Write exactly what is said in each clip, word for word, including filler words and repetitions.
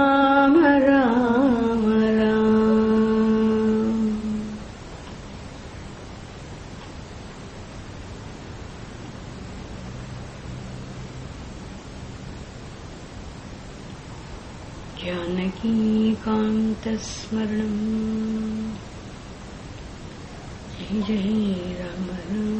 जानकीकान्तस्मरणम् Jai Jai Ram Ram.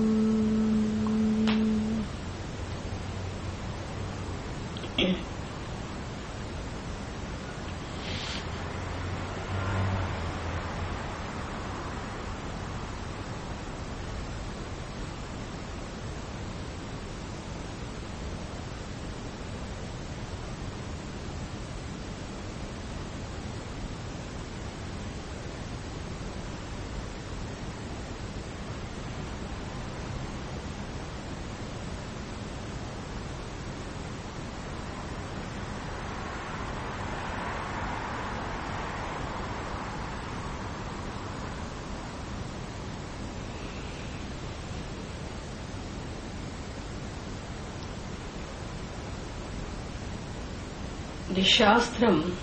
The Shastram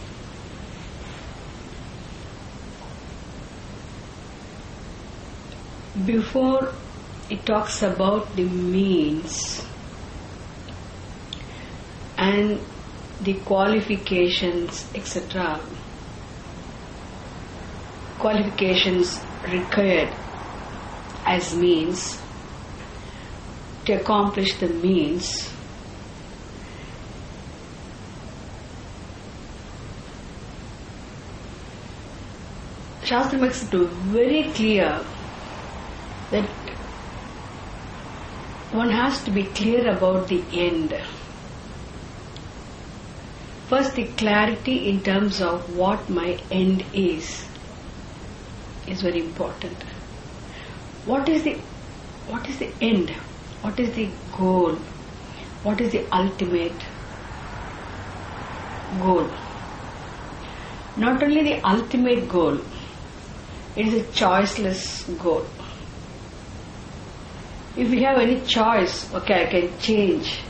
before it talks about the means and the qualifications, et cetera. Qualifications required as means to accomplish the means. Shastra makes it very clear that one has to be clear about the end. First, the clarity in terms of what my end is is very important. What is the what is the end? What is the goal? What is the ultimate goal? Not only the ultimate goal, it is a choiceless goal. If we have any choice, okay, I can change.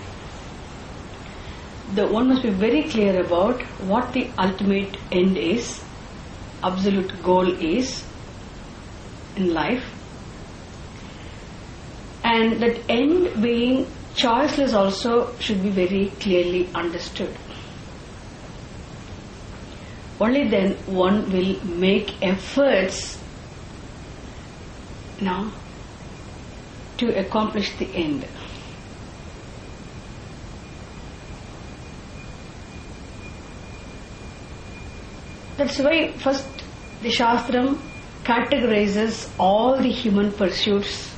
The one must be very clear about what the ultimate end is, absolute goal is in life, and that end being choiceless also should be very clearly understood. Only then one will make efforts now to accomplish the end. That's why first the Shastram categorizes all the human pursuits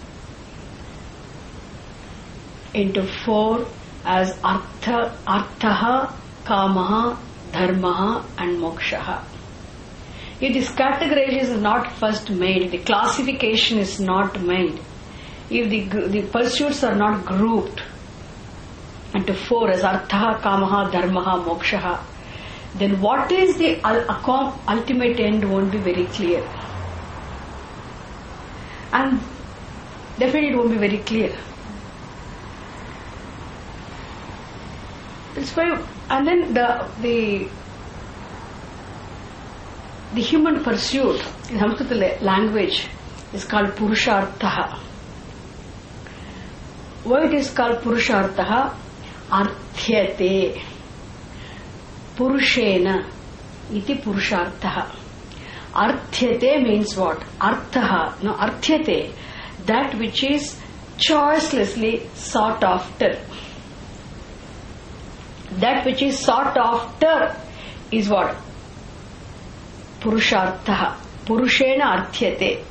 into four as artha, arthaha, kamaha, dharmaha and mokshaha. If this categorization is not first made, the classification is not made, if the, the pursuits are not grouped into four as arthaha, kamaha, dharmaha, mokshaha, then what is the ultimate end won't be very clear. And definitely it won't be very clear. That's why, and then the the the human pursuit in Sanskrit language is called Purushartha. Why it is called Purushartha? Arthyate. Purushena iti Purushartha. Arthyate means what? Arthaha. No, Arthyate. That which is choicelessly sought after. That which is sought after is what? Purushartha. Purushena arthyate.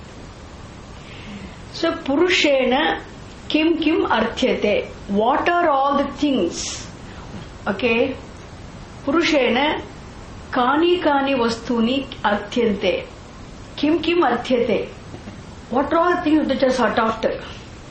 So Purushena kim kim arthyate. What are all the things? Okay. Purushena kani kani vastuni arthyante. Kim kim arthyate. What are all the things that are sought after?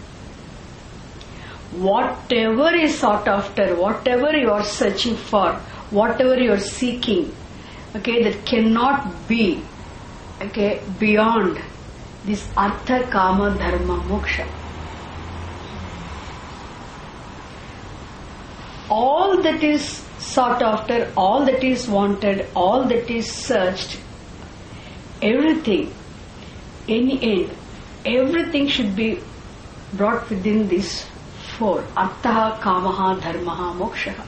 Whatever is sought after, whatever you are searching for, whatever you are seeking, okay, that cannot be, okay, beyond this artha, kama, dharma, moksha. All that is sought after, all that is wanted, all that is searched, everything, any end, everything should be brought within these four. Arthaha, Kamaha, Dharmaha, Mokshaha.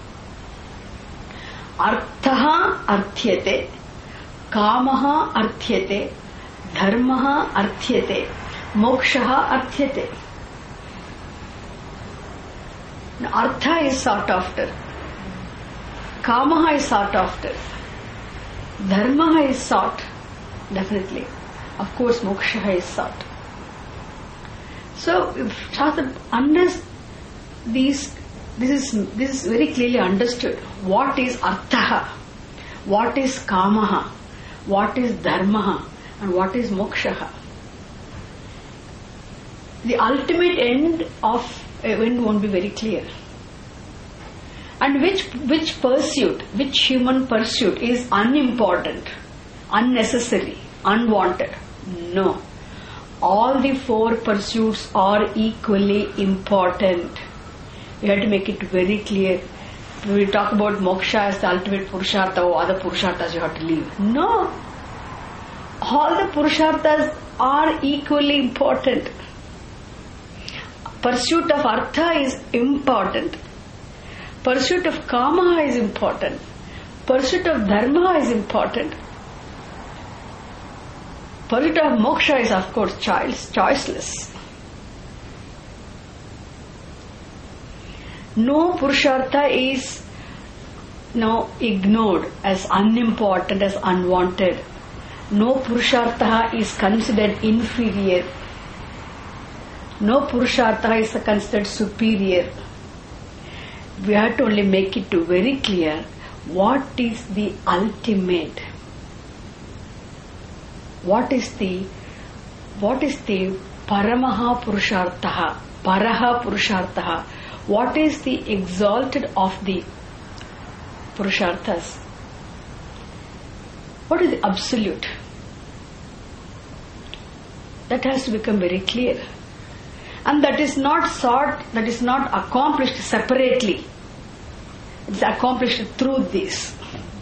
Arthaha arthyate, Kamaha arthyate, Dharmaha arthyate, Mokshaha arthyate. Now, Artha is sought after, Kamaha is sought after, Dharmaha is sought, definitely. Of course, Mokshaha is sought. So, if Shastra understands these, this is this is very clearly understood. What is Arthaha? What is Kamaha? What is Dharmaha? And what is Mokshaha? The ultimate end of a end won't be very clear. And which which pursuit, which human pursuit is unimportant, unnecessary, unwanted? No. All the four pursuits are equally important. We have to make it very clear. When we talk about moksha as the ultimate purushartha, or other purusharthas you have to leave. No. All the purusharthas are equally important. Pursuit of artha is important. Pursuit of kama is important. Pursuit of dharma is important. Pursuit of moksha is, of course, choice, choiceless. No purushartha is no ignored as unimportant, as unwanted. No purushartha is considered inferior. No purushartha is considered superior. We have to only make it very clear what is the ultimate. What is the what is the paramaha purushartha, paraha purushartha? What is the exalted of the purusharthas? What is the absolute? That has to become very clear. And that is not sought, that is not accomplished separately. It's accomplished through this.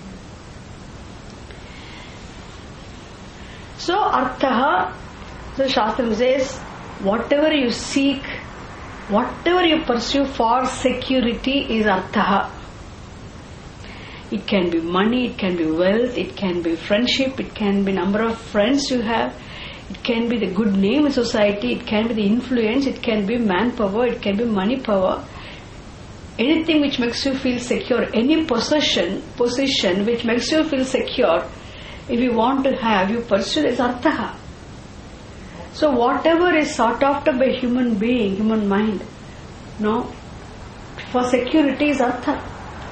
So, arthaha, so Shastram says, whatever you seek, whatever you pursue for security is arthaha. It can be money, it can be wealth, it can be friendship, it can be number of friends you have, it can be the good name in society, it can be the influence, it can be manpower, it can be money power. Anything which makes you feel secure, any possession, position which makes you feel secure, if you want to have, you pursue this arthaha. So whatever is sought after by human being, human mind, no, for security is artha.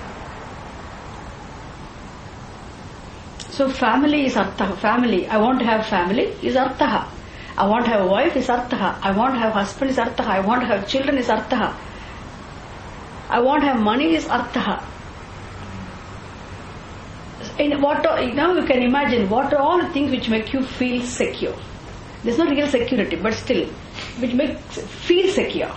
So family is artha. Family, I want to have family is artha. I want to have a wife is artha. I want to have husband is artha. I want to have children is artha. I want to have money is artha. In what now you can imagine what are all the things which make you feel secure. There's no real security, but still, which makes feel secure.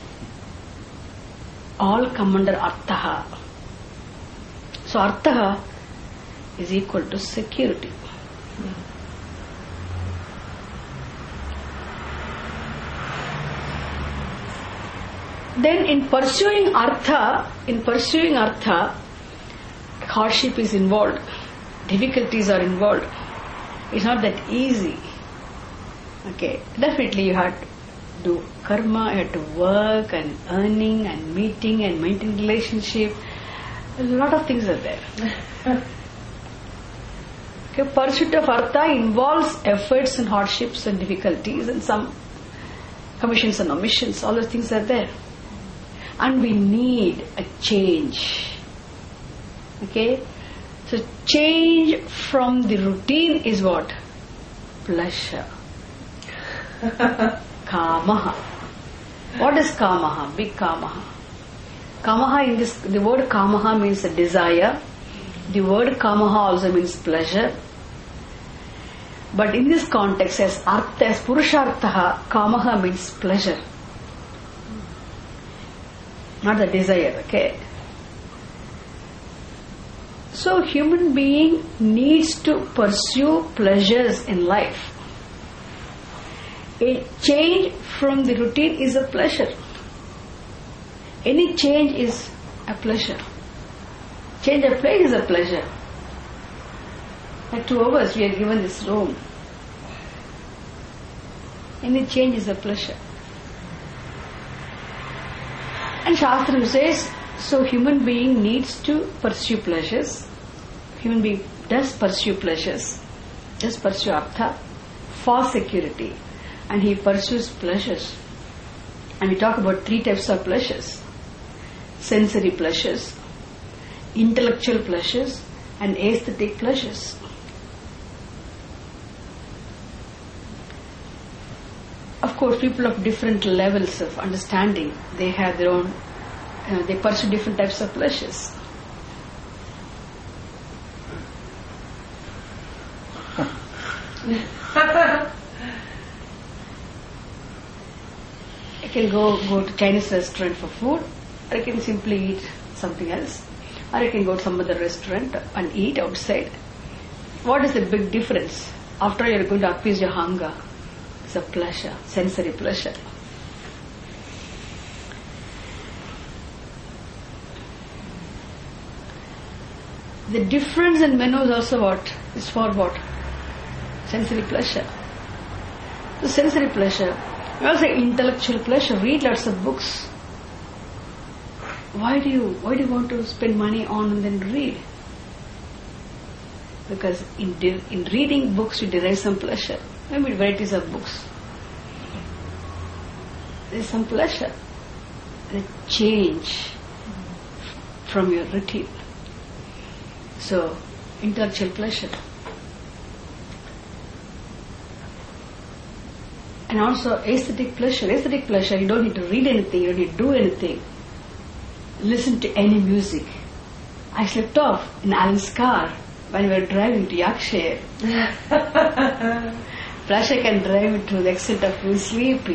All come under arthaha. So arthaha is equal to security. Then in pursuing artha, in pursuing artha, hardship is involved, difficulties are involved. It's not that easy. Okay, definitely you have to do karma, you have to work and earning and meeting and maintain relationship. A lot of things are there. Okay, pursuit of artha involves efforts and hardships and difficulties and some commissions and omissions. All those things are there. And we need a change. Okay, so change from the routine is what? Pleasure. Kamaha. What is kamaha? Big kamaha. Kamaha in this, the word kamaha means a desire. The word kamaha also means pleasure. But in this context, as artha, as purushartha, kamaha means pleasure. Not the desire, okay? So human being needs to pursue pleasures in life. A change from the routine is a pleasure. Any change is a pleasure. Change of place is a pleasure. At two hours we are given this room. Any change is a pleasure. And Shastra says, so human being needs to pursue pleasures. Human being does pursue pleasures, does pursue artha for security. And he pursues pleasures. And we talk about three types of pleasures. Sensory pleasures, intellectual pleasures, and aesthetic pleasures. Of course, people of different levels of understanding, they have their own, you know, they pursue different types of pleasures. I can go, go to Chinese restaurant for food, or I can simply eat something else, or I can go to some other restaurant and eat outside. What is the big difference? After all, you are going to appease your hunger. It's a pleasure, sensory pleasure. The difference in menu is also what? Is for what? Sensory pleasure. The sensory pleasure. Also intellectual pleasure. Read lots of books. Why do you why do you want to spend money on and then read? Because in de- in reading books you derive some pleasure. Maybe varieties of books. There is some pleasure. The change from your routine. So, intellectual pleasure. And also aesthetic pleasure. Aesthetic pleasure, you don't need to read anything, you don't need to do anything. Listen to any music. I slept off in Alan's car when we were driving to Yorkshire. Pleasure can drive it to the extent of you sleeping.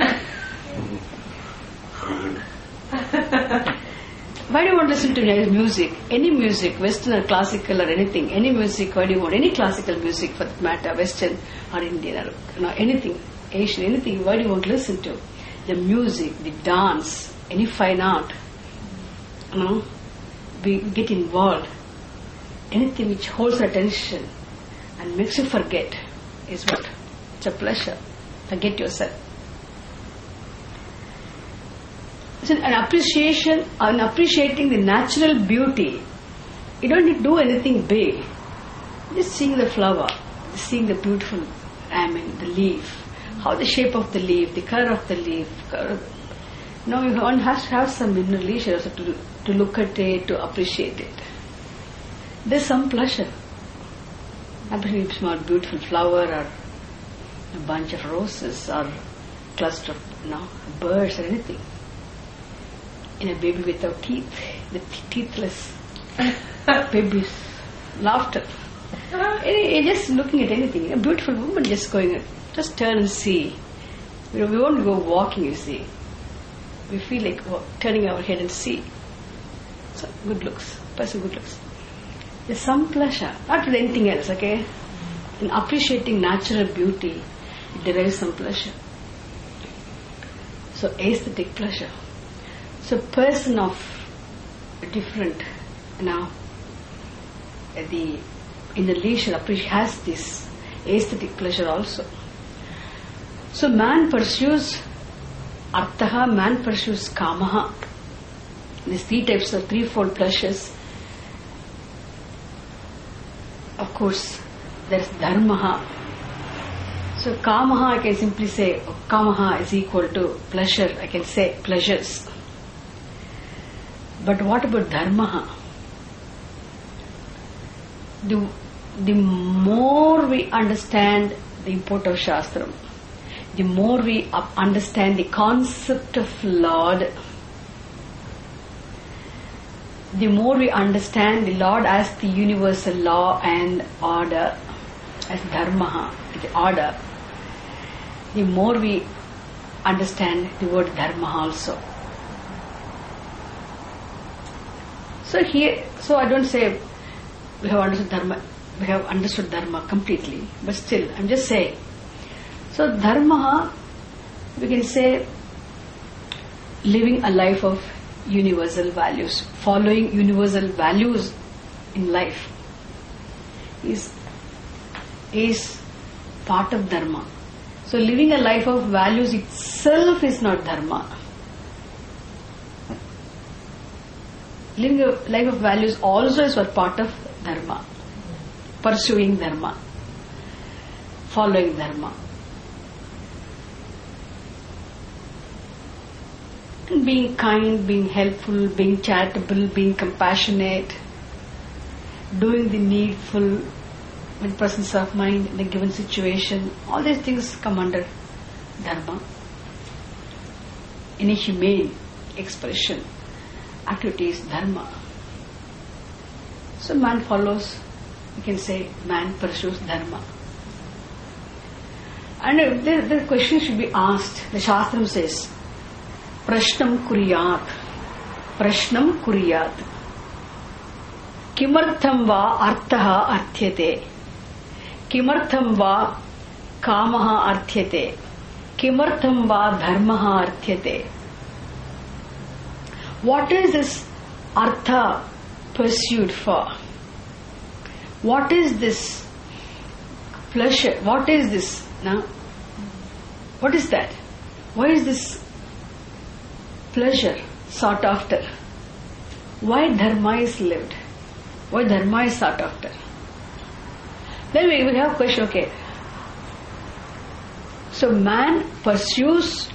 Why do you want to listen to music? Any music, Western or classical or anything, any music, why do you want? Any classical music for that matter, Western or Indian or you know, anything, Asian, anything, why do you want to listen to? The music, the dance, any fine art, you know, we get involved. Anything which holds attention and makes you forget is what? It's a pleasure. Forget yourself. So an appreciation, an appreciating the natural beauty. You don't need to do anything big. Just seeing the flower, seeing the beautiful, I mean, the leaf, how the shape of the leaf, the color of the leaf. No, one has to have some inner leisure also to to look at it, to appreciate it. There's some pleasure. Appreciating a small beautiful flower or a bunch of roses or cluster of you know, birds or anything. In a baby without teeth, with teethless baby's laughter. You're just looking at anything. A beautiful woman just going, just turn and see. You know, we won't go walking, you see. We feel like well, turning our head and see. So, good looks. Person good looks. There's some pleasure, not with anything else, okay? In appreciating natural beauty, it derives some pleasure. So, aesthetic pleasure. So, person of different, you know, the in the leisure has this aesthetic pleasure also. So, man pursues arthaha, man pursues kamaha. These three types of threefold pleasures. Of course, there is dharmaha. So, kamaha, I can simply say, oh, kamaha is equal to pleasure. I can say pleasures. But what about dharmaha? The, the more we understand the import of Shastram, the more we understand the concept of Lord, the more we understand the Lord as the universal law and order, as dharmaha, the order, the more we understand the word dharma also. So here, so I don't say we have understood dharma, we have understood dharma completely, but still, I'm just saying. So dharma, we can say, living a life of universal values, following universal values in life is is part of dharma. So living a life of values itself is not dharma. Living a life of values also is a part of dharma. Pursuing dharma, following dharma. And being kind, being helpful, being charitable, being compassionate, doing the needful in presence of mind in a given situation, all these things come under dharma. In a humane expression, activity is dharma. So man follows, you can say, man pursues dharma. And the, the question should be asked. The Shastram says, Prashnam kuriyat, Prashnam kuriyat. Kimartham va arthaha arthyate. Kimartham va kamaha arthyate. Kimartham va dharmaha arthyate. What is this artha pursued for? What is this pleasure? What is this? Now, what is that? Why is this pleasure sought after? Why dharma is lived? Why dharma is sought after? Then we, we have a question, okay. So man pursues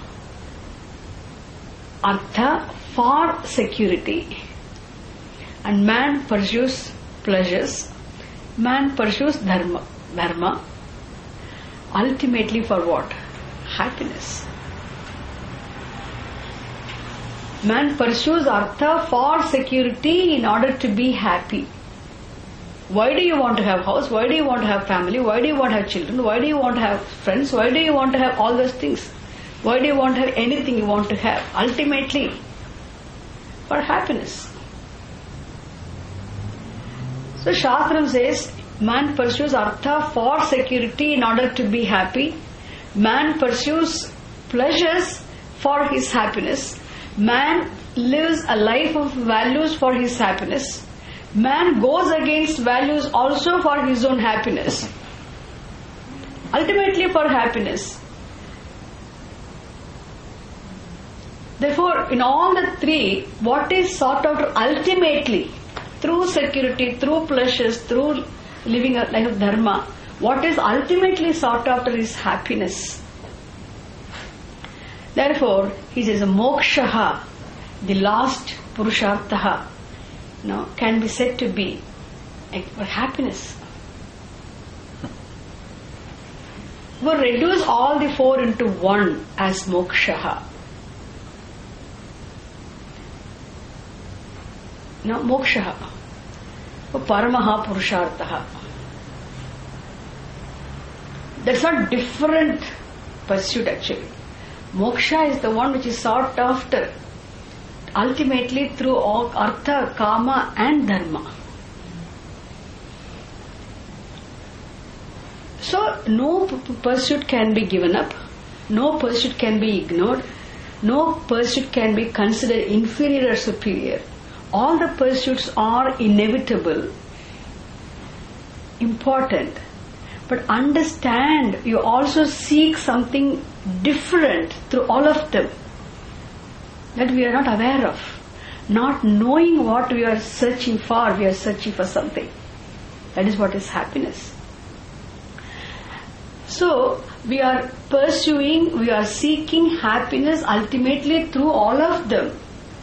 artha for security, and man pursues pleasures. Man pursues dharma, dharma ultimately for what? Happiness. Man pursues artha for security in order to be happy. Why do you want to have house? Why do you want to have family? Why do you want to have children? Why do you want to have friends? Why do you want to have all those things? Why do you want to have anything you want to have? Ultimately, for happiness. So Shastram says, man pursues artha for security in order to be happy. Man pursues pleasures for his happiness. Man lives a life of values for his happiness. Man goes against values also for his own happiness. Ultimately for happiness. Therefore, in all the three, what is sought after ultimately, through security, through pleasures, through living a life of dharma, what is ultimately sought after is happiness. Therefore, he says, mokshaha, the last purushartha, you know, can be said to be like happiness. We reduce all the four into one as mokshaha. Now, mokshaha, paramaha purushartha. That's not different pursuit actually. Moksha is the one which is sought after ultimately through all artha, kama and dharma. So no pursuit can be given up, no pursuit can be ignored, no pursuit can be considered inferior or superior. All the pursuits are inevitable, important. But understand, you also seek something different through all of them that we are not aware of. Not knowing what we are searching for, we are searching for something. That is what is happiness. So, we are pursuing, we are seeking happiness ultimately through all of them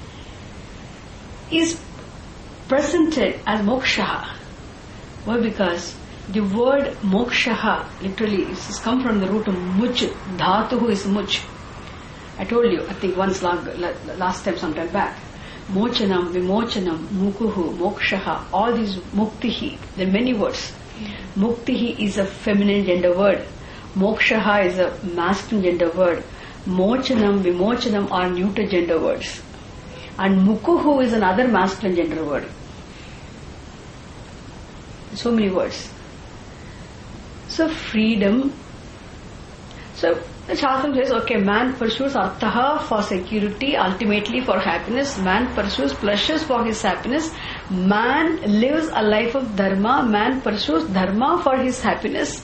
is presented as moksha. Why? Because the word moksha literally is come from the root of much. Dhatuhu is much. I told you, I think once long, last time, sometime back. Mochanam, Vimochanam, Mukuhu, Mokshaha, all these muktihi, there are many words. Muktihi is a feminine gender word. Mokshaha is a masculine gender word. Mochanam, Vimochanam are neuter gender words. And Mukuhu is another masculine gender word. So many words. So freedom. So the Shastra says, okay, man pursues arthaha for security, ultimately for happiness. Man pursues pleasures for his happiness. Man lives a life of dharma. Man pursues dharma for his happiness.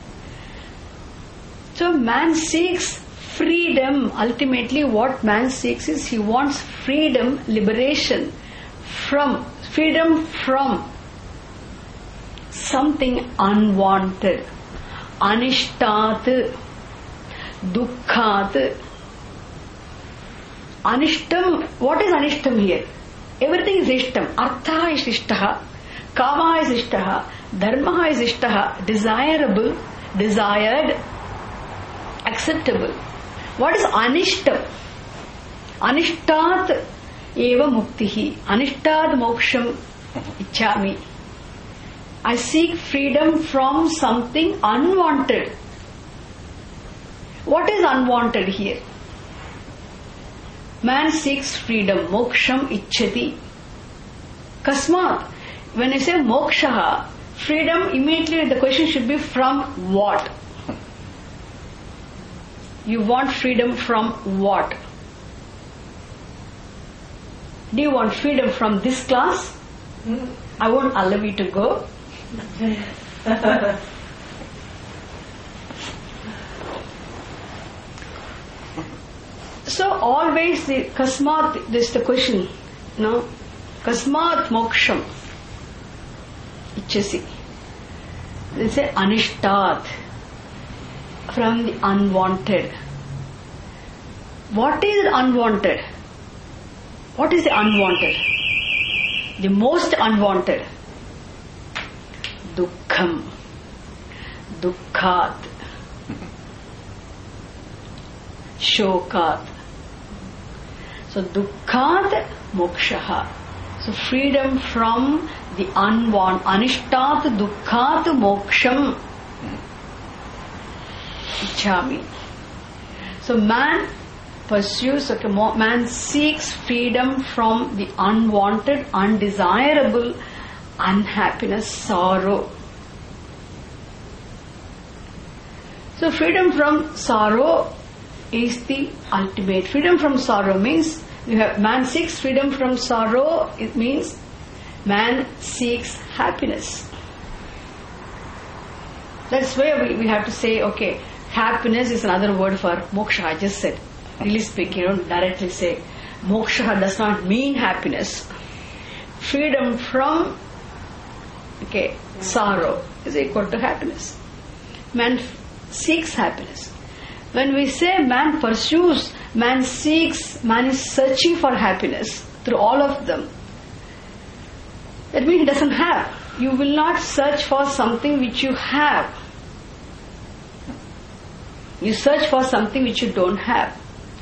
So man seeks freedom. Ultimately what man seeks is he wants freedom, liberation from, freedom from something unwanted. Anishtat. Dukkhat. Anishtam. What is Anishtam here? Everything is Ishtam. Artha is Ishtaha. Kama is Ishtaha. Dharma is Ishtaha. Desirable. Desired. Acceptable. What is Anishtam? Anishtat eva muktihi. Anishtat moksham ichchami. I seek freedom from something unwanted. What is unwanted here? Man seeks freedom. Moksham ichchati. Kasmat. When I say moksha, freedom, immediately the question should be from what? You want freedom from what? Do you want freedom from this class? Mm. I won't allow you to go. So always the kasmat, this is the question, no? Kasmat moksham ichchasi. They say anishtat, from the unwanted. What is unwanted? What is the unwanted? The most unwanted. Dukkham. Dukkhat. Shokat. So dukkhat mokshaha. So freedom from the unwanted. Anishtat dukkhat moksham ichchami. So man pursues, okay, man seeks freedom from the unwanted, undesirable unhappiness, sorrow. So freedom from sorrow is the ultimate. Freedom from sorrow means you have, man seeks freedom from sorrow. It means man seeks happiness. That's where we, we have to say, okay, happiness is another word for moksha. I just said, really speaking, you don't directly say moksha does not mean happiness. Freedom from, okay, sorrow is equal to happiness. Man seeks happiness. When we say man pursues, man seeks, man is searching for happiness through all of them, that means he doesn't have. You will not search for something which you have. You search for something which you don't have.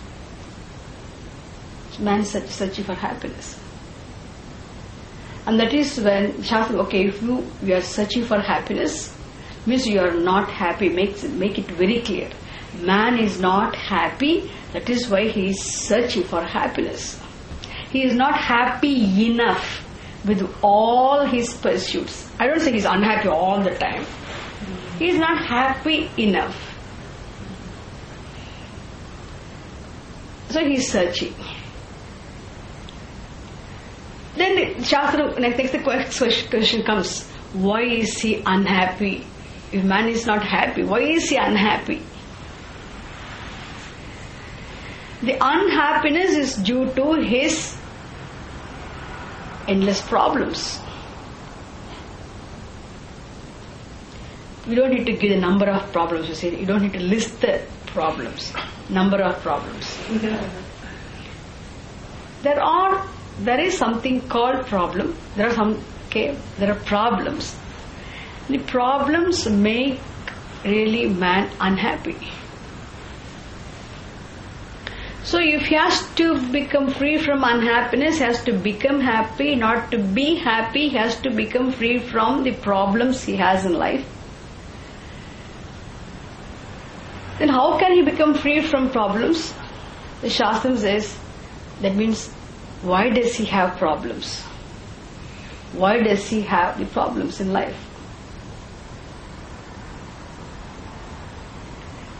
Man is searching for happiness. And that is when Shastra, okay, if you, you are searching for happiness, means you are not happy. Make, make it very clear. Man is not happy. That is why he is searching for happiness. He is not happy enough with all his pursuits. I don't say he is unhappy all the time. He is not happy enough. So he is searching. Then the Shastra, next the question comes, why is he unhappy? If man is not happy, why is he unhappy? The unhappiness is due to his endless problems. We don't need to give the number of problems. You say you don't need to list the problems. Number of problems. There are. There is something called problem. There are some. Okay. There are problems. The problems make really man unhappy. So if he has to become free from unhappiness, he has to become happy. Not to be happy, he has to become free from the problems he has in life. Then how can he become free from problems? The Shastra says, that means, why does he have problems? Why does he have the problems in life?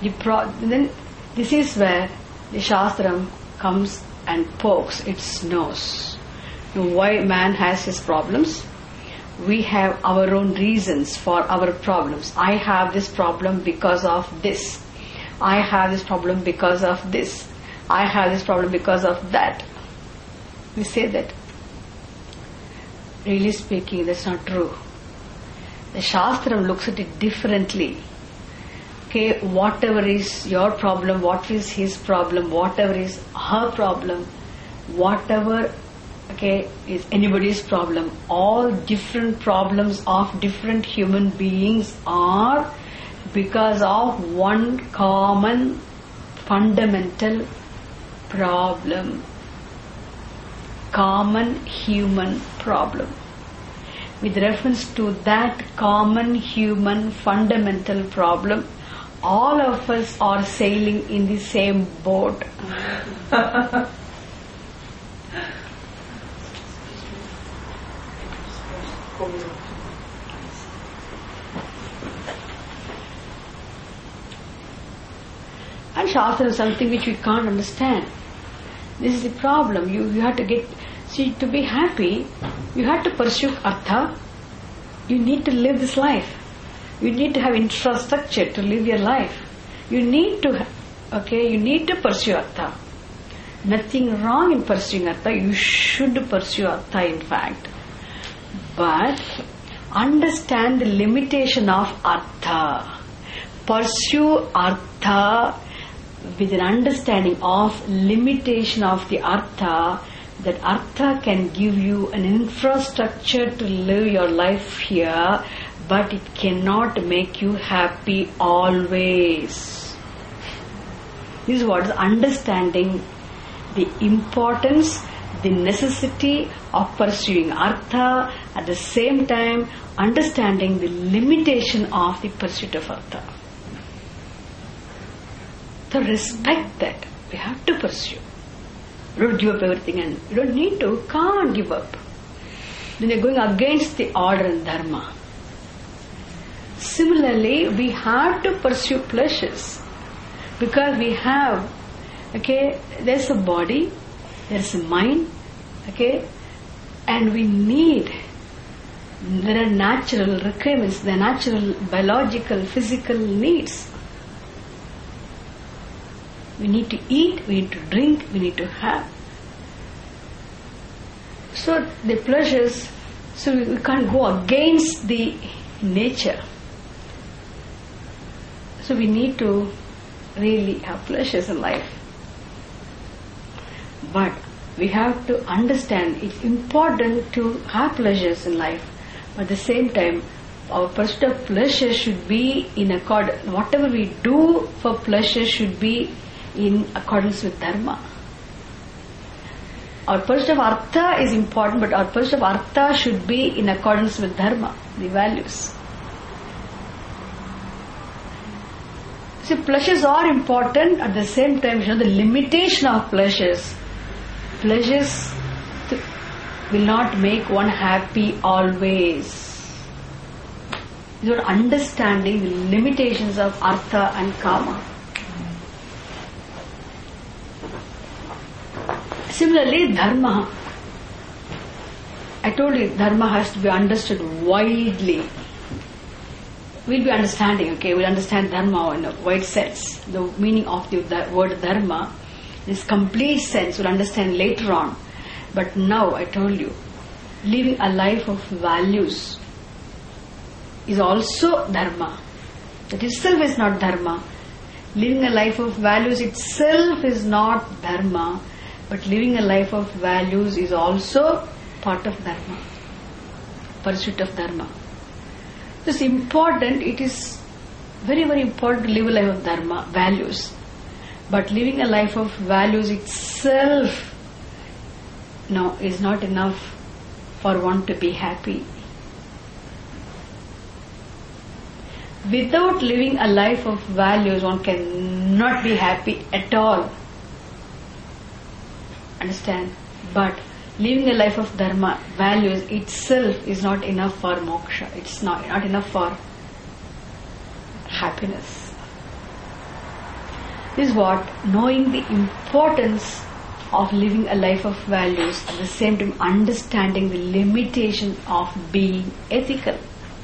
The pro- then this is where the Shastram comes and pokes its nose. Now, why man has his problems? We have our own reasons for our problems. I have this problem because of this. I have this problem because of this. I have this problem because of that. We say that. Really speaking, that's not true. The Shastram looks at it differently. Okay, whatever is your problem, what is his problem, whatever is her problem, whatever okay, is anybody's problem, all different problems of different human beings are because of one common fundamental problem. Common human problem. With reference to that common human fundamental problem, all of us are sailing in the same boat. And Shastra is something which we can't understand. This is the problem. You, you have to get, see, to be happy, you have to pursue Artha. You need to live this life. You need to have infrastructure to live your life. You need to, okay, you need to pursue Artha. Nothing wrong in pursuing Artha. You should pursue Artha, in fact. But understand the limitation of Artha. Pursue Artha with an understanding of limitation of the Artha, that Artha can give you an infrastructure to live your life here, but it cannot make you happy always. This is what is understanding the importance, the necessity of pursuing Artha, at the same time understanding the limitation of the pursuit of Artha. So respect that. We have to pursue. You don't give up everything, and you don't need to, can't give up. Then you're going against the order and dharma. Similarly, we have to pursue pleasures because we have, okay, there's a body, there's a mind, okay, and we need, there are natural requirements, there are natural biological, physical needs. We need to eat, we need to drink, we need to have. So the pleasures, so we can't go against the nature. So we need to really have pleasures in life. But we have to understand it's important to have pleasures in life. But at the same time, our pursuit of pleasure should be in accordance, whatever we do for pleasure should be in accordance with dharma. Our pursuit of Artha is important, but our pursuit of Artha should be in accordance with dharma, the values. See, pleasures are important, at the same time, you know, the limitation of pleasures. Pleasures will not make one happy always. You are understanding the limitations of Artha and Kama. Similarly, dharma. I told you, dharma has to be understood widely. We'll be understanding, okay, we'll understand dharma in a wide sense. The meaning of the, the word dharma, this complete sense, we'll understand later on. But now, I told you, living a life of values is also dharma. That itself is not dharma. Living a life of values itself is not dharma. But living a life of values is also part of dharma, pursuit of dharma. It's important, it is very, very important to live a life of dharma, values. But living a life of values itself, no, is not enough for one to be happy. Without living a life of values, one cannot be happy at all. Understand? But living a life of dharma, values itself is not enough for moksha. It's not, not enough for happiness. This is what? Knowing the importance of living a life of values, at the same time understanding the limitation of being ethical.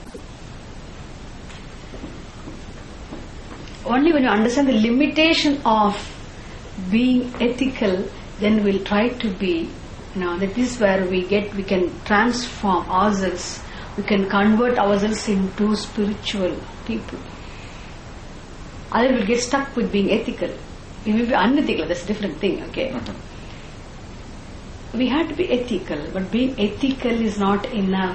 Only when you understand the limitation of being ethical, then we'll try to be, you know, that is where we get, we can transform ourselves, we can convert ourselves into spiritual people. Otherwise we'll get stuck with being ethical. We will be unethical, that's a different thing, okay? Mm-hmm. We have to be ethical, but being ethical is not enough.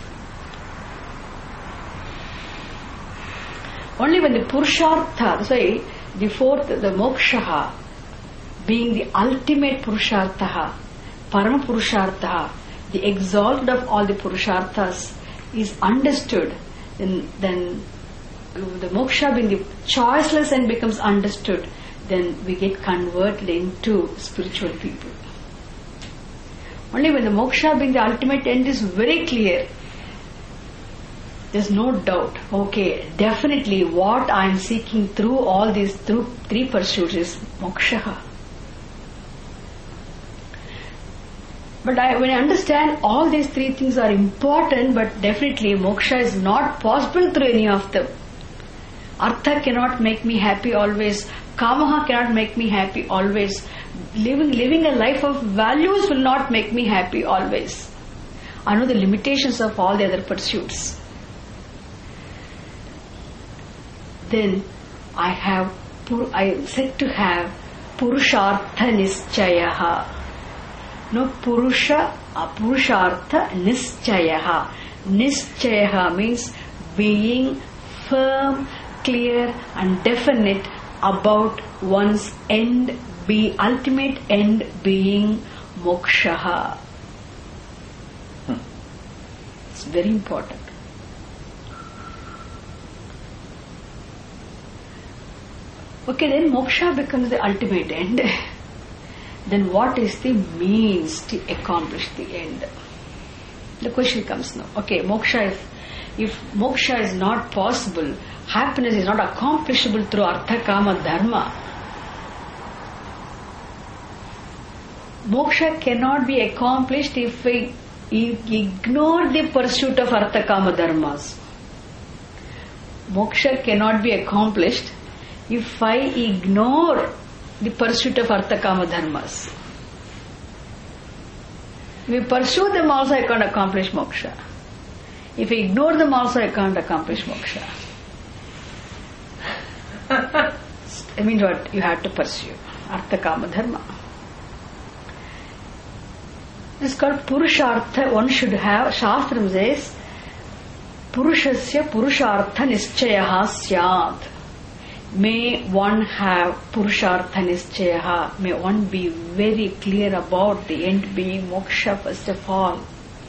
Only when the Purushartha, that's why the fourth, the Moksha, being the ultimate Purushartha, Parama Purushartha, the exalted of all the Purusharthas, is understood, then, then the Moksha being the choiceless and becomes understood, then we get converted into spiritual people. Only when the Moksha being the ultimate end is very clear, there's no doubt, okay, definitely what I am seeking through all these through three pursuits is Moksha. But I, when I understand all these three things are important, but definitely Moksha is not possible through any of them. Artha cannot make me happy always. Kamaha cannot make me happy always. Living, living a life of values will not make me happy always. I know the limitations of all the other pursuits. Then I have, I am said to have Purushartha Nischayaha. No, Purusha, Purushartha Nischayaha. Nischayaha means being firm, clear and definite about one's end, be ultimate end being moksha. Hmm. It's very important. Okay, then moksha becomes the ultimate end. Then what is the means to accomplish the end? The question comes now. Okay, moksha, if, if moksha is not possible, happiness is not accomplishable through artha, kama, dharma, moksha cannot be accomplished if we ignore the pursuit of artha, kama, dharmas. Moksha cannot be accomplished if I ignore the pursuit of artha, kama, dharmas. If we pursue them also, I can't accomplish moksha. If I ignore them also, I can't accomplish moksha. I mean what? You have to pursue artha, kama, dharma. This is called Purushartha. One should have, Shastram says, Purushasya Purushartha Nischayaha Syat. May one have Purushartha Nischayaha. May one be very clear about the end being moksha first of all.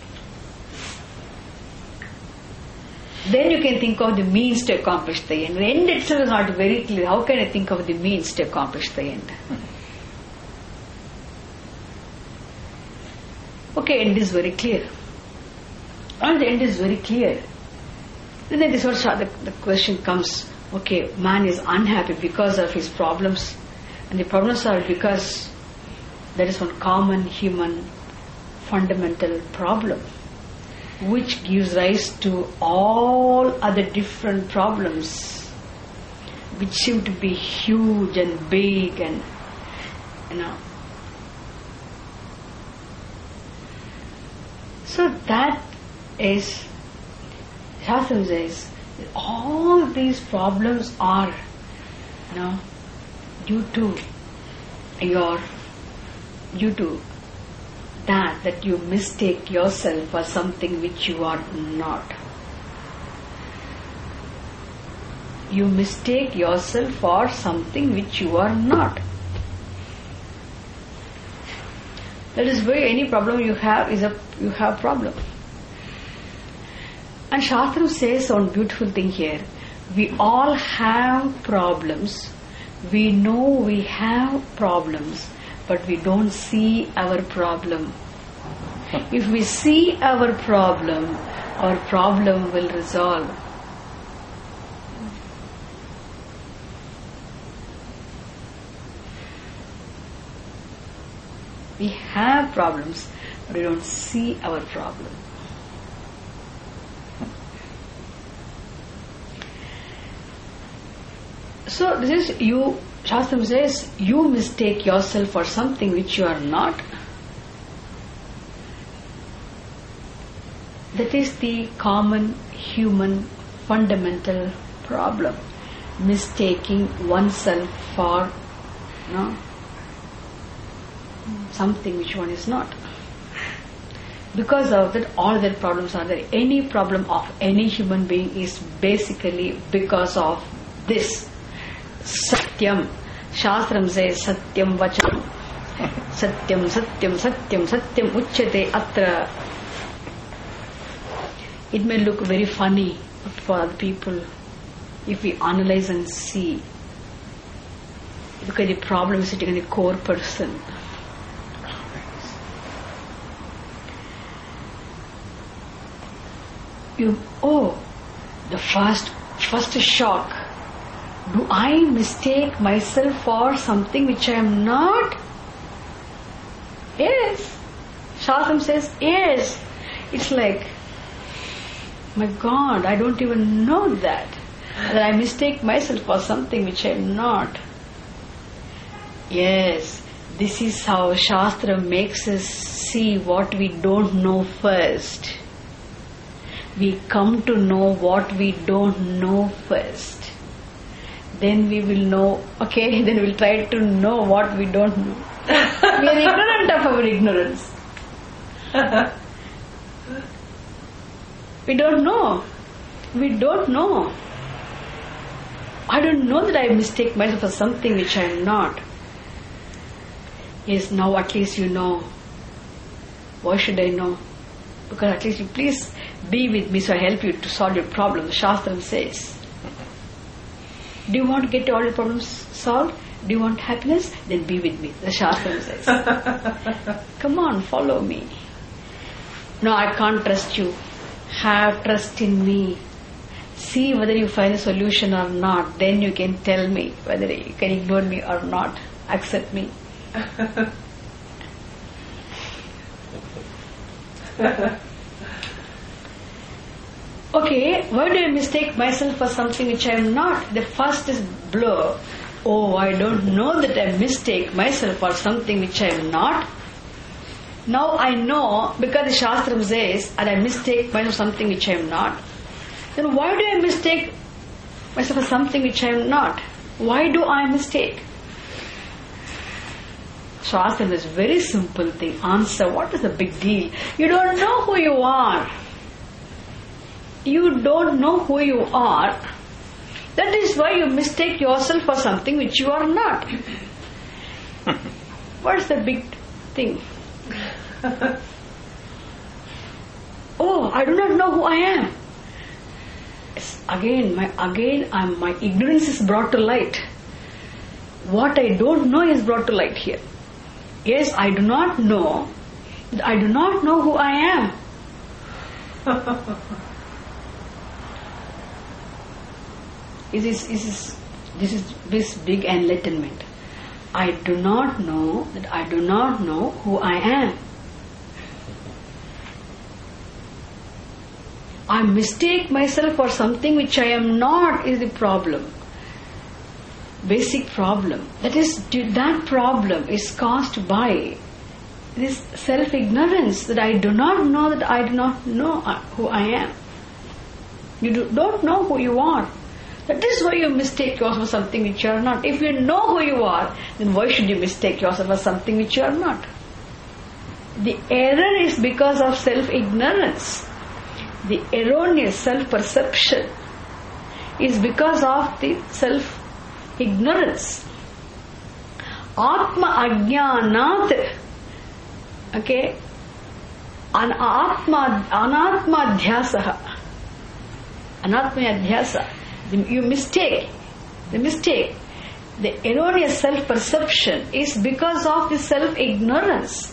Then you can think of the means to accomplish the end. The end itself is not very clear. How can I think of the means to accomplish the end? Okay, end is very clear. And the end is very clear. Then this is what the, the question comes. Okay, man is unhappy because of his problems. And the problems are because there is one common human fundamental problem, which gives rise to all other different problems, which seem to be huge and big and, you know. So that is, Shastra says, all these problems are, you know, due to your, due to that, that you mistake yourself for something which you are not. You mistake yourself for something which you are not. That is why any problem you have is a, you have problem. And Shastram says one beautiful thing here. We all have problems. We know we have problems, but we don't see our problem. If we see our problem, our problem will resolve. We have problems, but we don't see our problem. So this is you, Shastram says, you mistake yourself for something which you are not. That is the common human fundamental problem. Mistaking oneself for no, something which one is not. Because of that, all their problems are there. Any problem of any human being is basically because of this. Satyam. Shastram says Satyam Vachanam. Satyam, Satyam, Satyam, Satyam Uchyate Atra. It may look very funny for other people if we analyze and see. Because the problem is sitting in the core person. You, oh, the first, first shock. Do I mistake myself for something which I am not? Yes. Shastram says, yes. It's like, my God, I don't even know that. That I mistake myself for something which I am not. Yes, this is how Shastra makes us see what we don't know first. We come to know what we don't know first. Then we will know, okay, then we'll try to know what we don't know. We are ignorant of our ignorance. We don't know. We don't know. I don't know that I mistake myself for something which I am not. Yes, now at least you know. Why should I know? Because at least you please be with me so I help you to solve your problem. The Shastram says. Do you want to get all your problems solved? Do you want happiness? Then be with me. The Shastram says. Come on, follow me. No, I can't trust you. Have trust in me. See whether you find a solution or not. Then you can tell me whether you can ignore me or not. Accept me. Okay, why do I mistake myself for something which I am not? The first is blow. Oh, I don't know that I mistake myself for something which I am not. Now I know because the Shastram says and I mistake myself for something which I am not. Then why do I mistake myself for something which I am not? Why do I mistake? Shastram is a very simple thing. Answer, what is the big deal? You don't know who you are. You don't know who you are. That is why you mistake yourself for something which you are not. What is the big thing? Oh, I do not know who I am. Yes, again, my again, I'm, my ignorance is brought to light. What I don't know is brought to light here. Yes, I do not know. I do not know who I am. This is, this is, this is this big enlightenment. I do not know that I do not know who I am. I mistake myself for something which I am not is the problem. Basic problem. That is, that problem is caused by this self-ignorance that I do not know that I do not know who I am. You do, don't know who you are. That is why you mistake yourself for something which you are not. If you know who you are, then why should you mistake yourself for something which you are not? The error is because of self-ignorance. The erroneous self-perception is because of the self-ignorance. Atma ajnanat, okay, an atma, anatma adhyasaha, anatma adhyasa. You mistake, the mistake, the erroneous self-perception is because of the self-ignorance.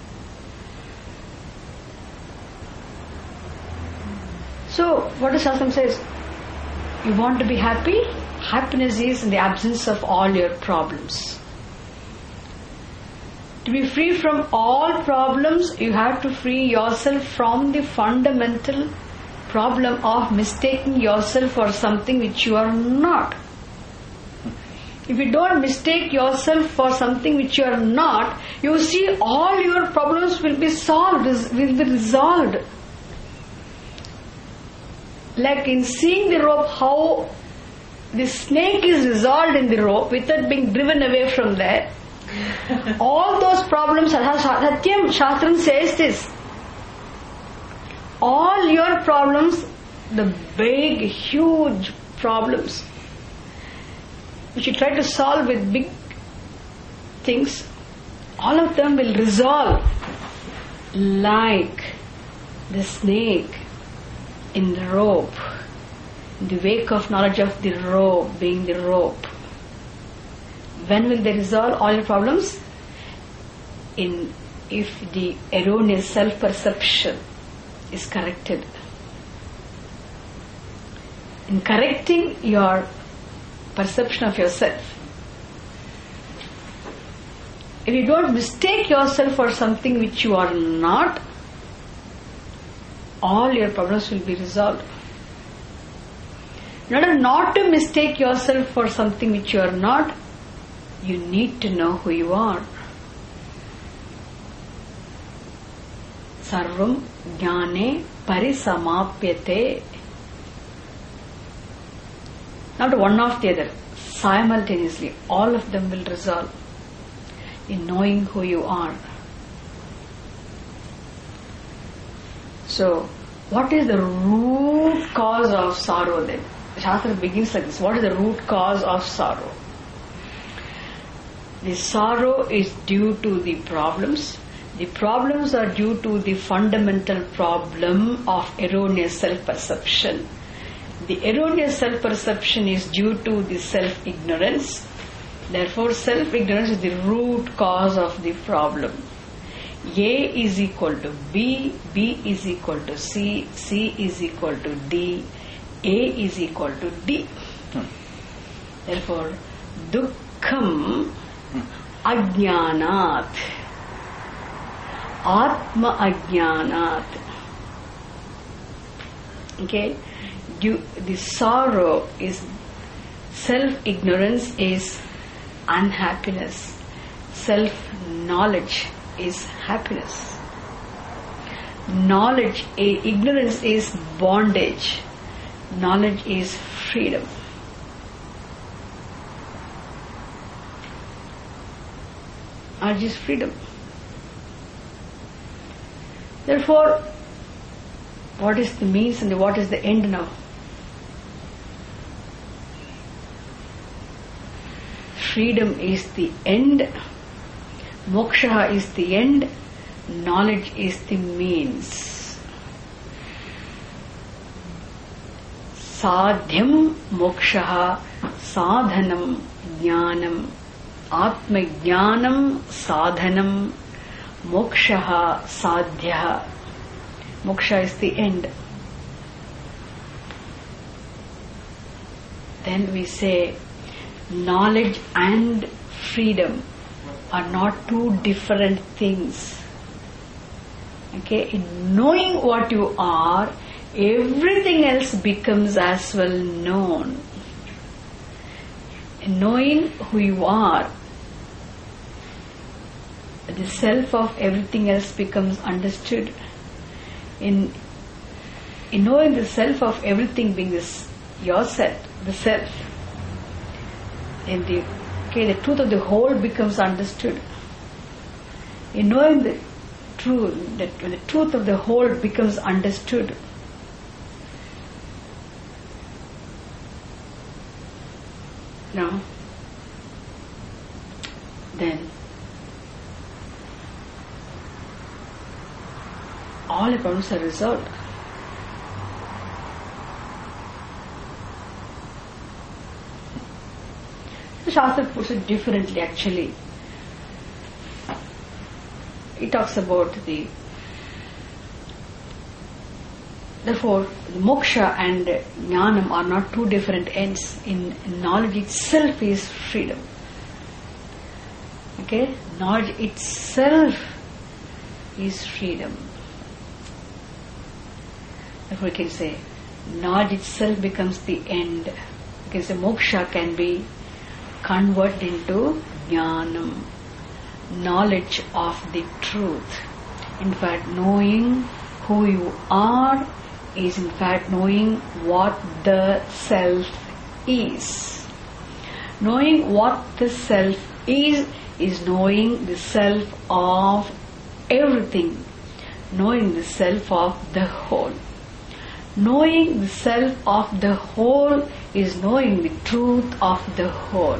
So, what the Shastram says, you want to be happy? Happiness is in the absence of all your problems. To be free from all problems, you have to free yourself from the fundamental problem of mistaking yourself for something which you are not. If you don't mistake yourself for something which you are not, you see all your problems will be solved, will be resolved. Like in seeing the rope, how the snake is resolved in the rope without being driven away from there. All those problems, Satyam Shastram says this. All your problems, the big, huge problems, which you try to solve with big things, all of them will resolve like the snake in the rope, in the wake of knowledge of the rope being the rope. When will they resolve all your problems? In if the erroneous self-perception is corrected. In correcting your perception of yourself. If you don't mistake yourself for something which you are not, all your problems will be resolved. In order not to mistake yourself for something which you are not, you need to know who you are. Sarvam jnane parisamapyate. Not one after the other. Simultaneously, all of them will resolve in knowing who you are. So, what is the root cause of sorrow then? The Shastra begins like this. What is the root cause of sorrow? The sorrow is due to the problems. The problems are due to the fundamental problem of erroneous self-perception. The erroneous self-perception is due to the self-ignorance. Therefore, self-ignorance is the root cause of the problem. A is equal to B, B is equal to C, C is equal to D, A is equal to D. Hmm. Therefore, dukkham ajnanat, atma ajnanat. Okay, you, the sorrow is self-ignorance is unhappiness. Self-knowledge is happiness. Knowledge, ignorance is bondage. Knowledge is freedom. Knowledge is freedom. Therefore, what is the means and what is the end now? Freedom is the end. Moksha is the end. Knowledge is the means. Sadhyam moksha sadhanam jnanam. Atma jnanam sadhanam. Moksha sadhya. Moksha is the end. Then we say knowledge and freedom are not two different things. Okay, in knowing what you are, everything else becomes as well known. In knowing who you are, the self of everything else becomes understood. In in knowing the self of everything being this yourself, the self, in the okay, the truth of the whole becomes understood. In knowing the truth, that when the truth of the whole becomes understood, now, then all the problems are resolved. The Shastra puts it differently actually. It talks about the therefore moksha and jnanam are not two different ends. In knowledge itself is freedom. Okay? Knowledge itself is freedom. Therefore, we can say, knowledge itself becomes the end. We can say, moksha can be converted into jnanam, knowledge of the truth. In fact, knowing who you are is in fact knowing what the self is. Knowing what the self is, is knowing the self of everything. Knowing the self of the whole. Knowing the self of the whole is knowing the truth of the whole.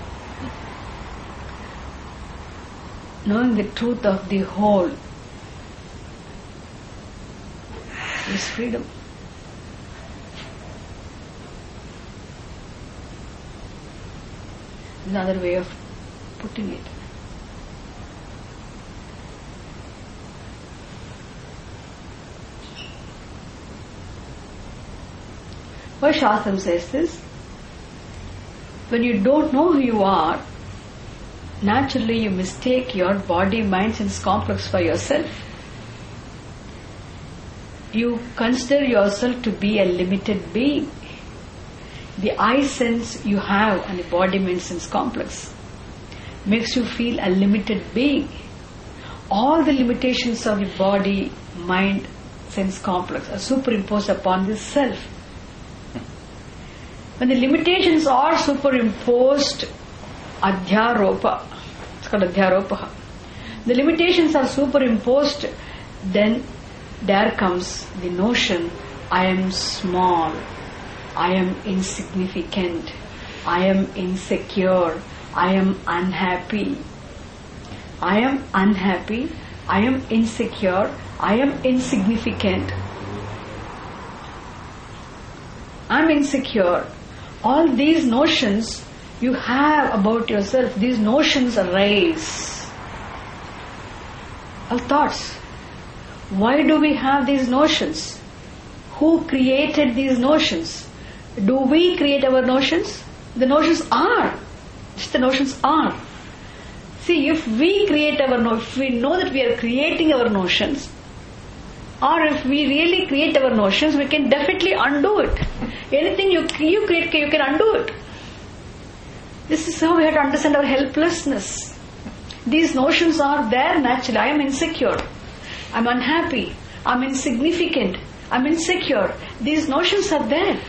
Knowing the truth of the whole is freedom. Another way of putting it. Why Shastram says this? When you don't know who you are, naturally you mistake your body, mind, sense complex for yourself. You consider yourself to be a limited being. The I sense you have an embodiment sense complex makes you feel a limited being. All the limitations of the body, mind, sense complex are superimposed upon this self. When the limitations are superimposed, adhyaropa, it's called adhyaropa. The limitations are superimposed, then there comes the notion, I am small, I am insignificant, I am insecure, I am unhappy. I am unhappy, I am insecure, I am insignificant. I am insecure. All these notions you have about yourself, these notions arise. All thoughts. Why do we have these notions? Who created these notions? Do we create our notions? The notions are. Just the notions are. See, if we create our notions, if we know that we are creating our notions, or if we really create our notions, we can definitely undo it. Anything you, you create, you can undo it. This is how we have to understand our helplessness. These notions are there naturally. I am insecure. I am unhappy. I am insignificant. I am insecure. These notions are there.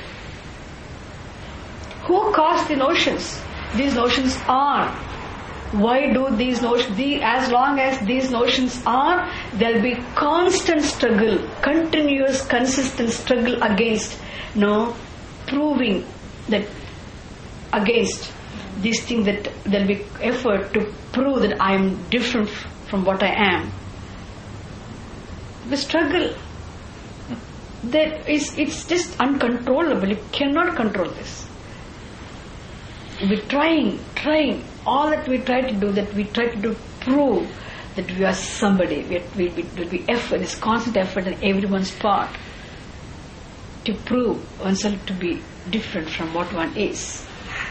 Who caused the notions? These notions are. Why do these notions, the, as long as these notions are, there will be constant struggle, continuous, consistent struggle against, no, proving that, against this thing, that there will be effort to prove that I am different from what I am. The struggle, that is, it's just uncontrollable. You cannot control this. We're trying, trying, all that we try to do, that we try to do, prove that we are somebody. We, we, we, will be effort, this constant effort on everyone's part to prove oneself to be different from what one is.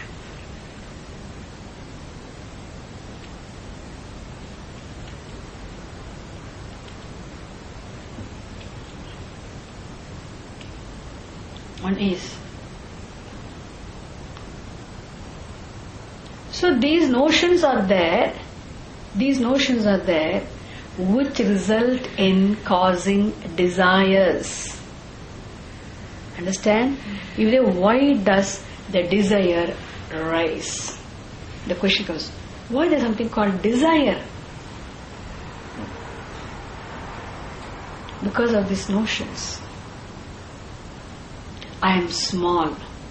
One is. So these notions are there, these notions are there, which result in causing desires. Understand? You say, why does the desire rise? The question comes, why there's something called desire? Because of these notions. I am small.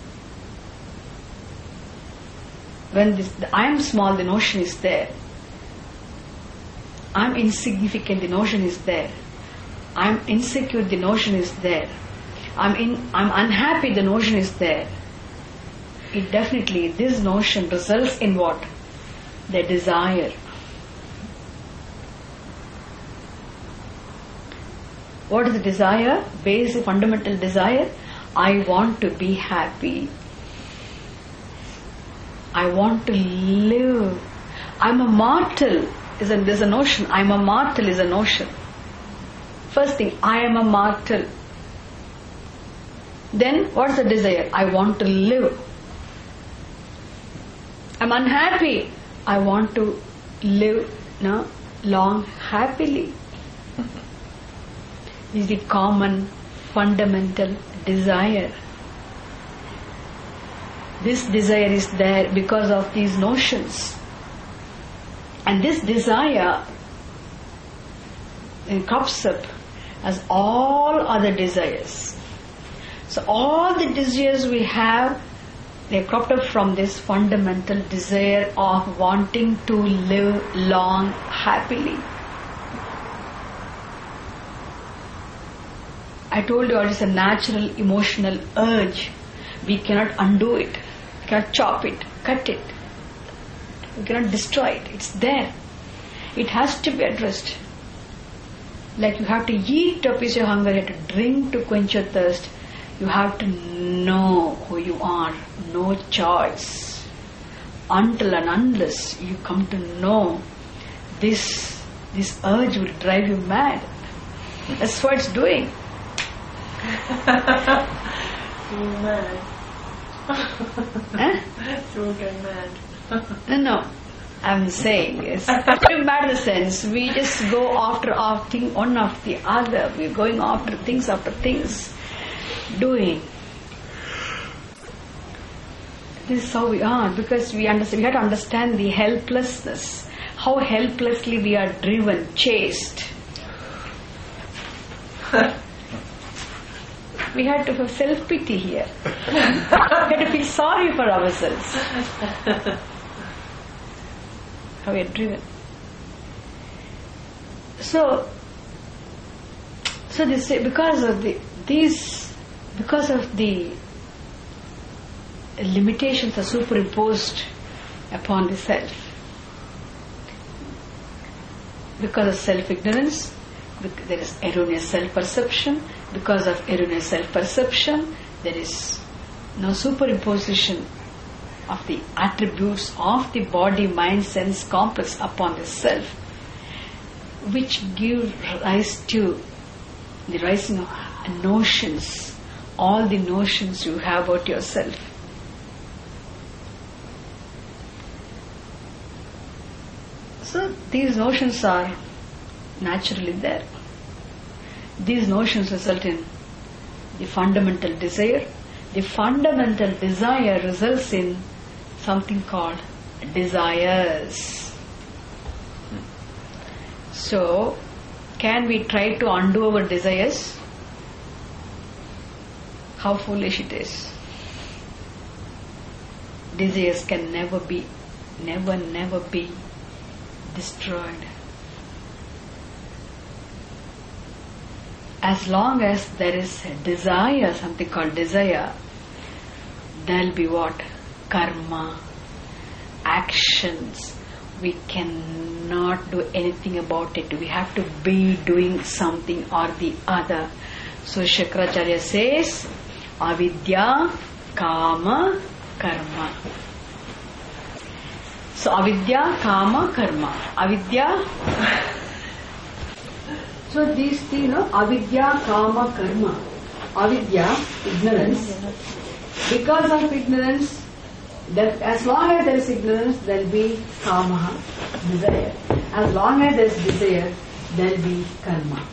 When this, the I am small, the notion is there. I am insignificant, the notion is there. I am insecure, the notion is there. I'm in. I'm unhappy, the notion is there. It definitely, this notion results in what? The desire. What is the desire? Basic, fundamental desire. I want to be happy. I want to live. I'm a mortal is a, there's a notion. I'm a mortal is a notion. First thing, I am a mortal. Then what's the desire? I want to live. I'm unhappy. I want to live no, long happily. Is the common fundamental desire. This desire is there because of these notions. And this desire it crops up as all other desires. So all the desires we have, they cropped up from this fundamental desire of wanting to live long happily. I told you it's a natural emotional urge. We cannot undo it. We cannot chop it, cut it. We cannot destroy it. It's there. It has to be addressed. Like you have to eat to appease your hunger, you have to drink to quench your thirst. You have to know who you are. No choice. Until and unless you come to know this, this urge will drive you mad. That's what it's doing. Too mad. Huh? Too mad. No, no. I'm saying it's too mad in the sense we just go after our thing one after the other. We're going after things after things. Doing. This is how we are because we understand. We have to understand the helplessness. How helplessly we are driven, chased. We had to have self-pity here. We had to feel sorry for ourselves. How we are driven. So, so this because of the these because of the limitations are superimposed upon the self. Because of self-ignorance, there is erroneous self-perception. Because of erroneous self-perception, there is no superimposition of the attributes of the body, mind, sense complex upon the self, which give rise to the rising of notions, all the notions you have about yourself. So these notions are naturally there. These notions result in the fundamental desire. The fundamental desire results in something called desires. So, can we try to undo our desires? How foolish it is. Desires can never be, never, never be destroyed. As long as there is a desire, something called desire, there will be what? Karma, actions. We cannot do anything about it. We have to be doing something or the other. So Shankaracharya says, avidya, kama, karma. So avidya, kama, karma. Avidya. So these three, you know, avidya, kama, karma. Avidya, ignorance. Because of ignorance, that as long as there is ignorance, there will be kama, desire. As long as there is desire, there will be karma.